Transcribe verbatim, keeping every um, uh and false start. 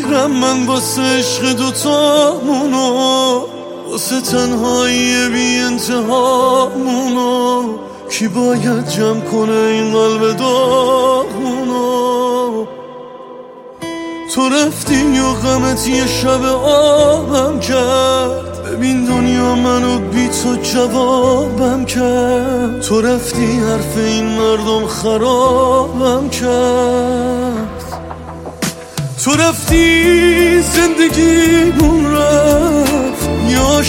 میمیرم من واسه عشق دوتامونو، واسه تنهایی بی انتهامونو. کی باید جمع کنه این قلب داغونو؟ تو رفتی و غمت یه شب آبم کرد، ببین دنیا منو بی تو جوابم کرد. تو رفتی حرف این مردم خرابم کرد. تو رفتی زندگیمون رفت، یا